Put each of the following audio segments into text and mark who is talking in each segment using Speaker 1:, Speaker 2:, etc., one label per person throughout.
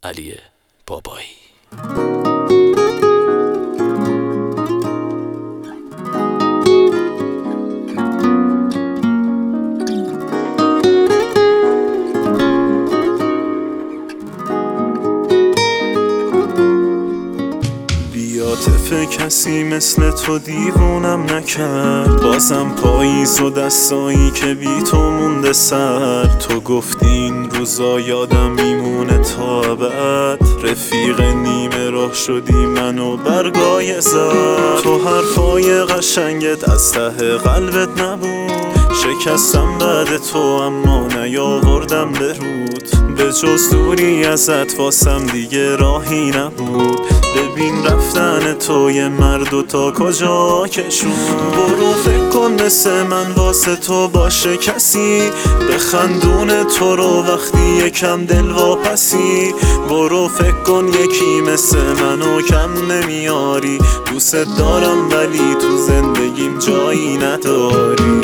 Speaker 1: علی بابایی.
Speaker 2: عاطفه کسی مثل تو دیوونم نکرد، بازم پاییز و دستایی که بی تو مونده سر. تو گفتی این روزا یادم میمونه تا ابد، رفیق نیمه راه شدی منو برگای زد. تو حرفای قشنگت از ته قلبت نبود، شکستم بعد تو اما نیاوردم به رود. به جز دوری ازت واسم دیگه راهی نبود، ببین رفتن تو یه مردو تا کجا کشون. برو فکر کن مثل من واسه تو باشه کسی، بخندون تو رو وقتی یکم دل واپسی. برو فکر کن یکی مثل منو کم نمیاری، دوست دارم ولی تو زندگیم جایی نداری.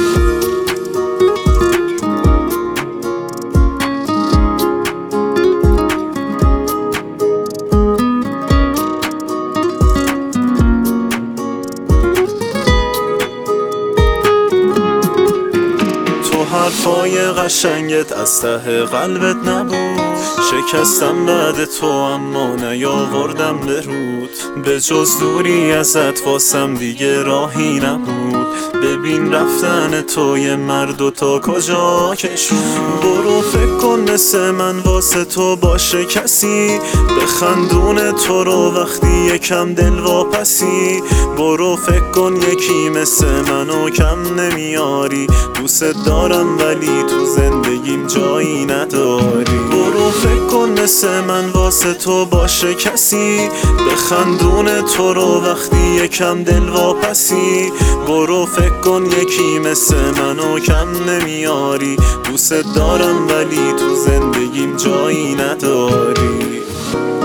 Speaker 2: حرفای قشنگت از ته قلبت نبود، شکستم بعد تو اما نیاوردم به رود. به جز دوری ازت واسم دیگه راهی نبود، ببین رفتن تو یه مردو تا کجا کشون. برو فکر کن مثل من واسه تو باشه کسی، بخندون تو رو وقتی یکم دل واپسی. برو فکر کن یکی مثل منو کم نمیاری، دوست دارم ولی تو زندگیم جایی نداری. برو فکر کن مثل من واسه تو باشه کسی، بخندون تو رو وقتی یکم دل واپسی. برو فکر کن یکی مثل منو کم نمیاری، دوست دارم ولی تو زندگیم جایی نداری.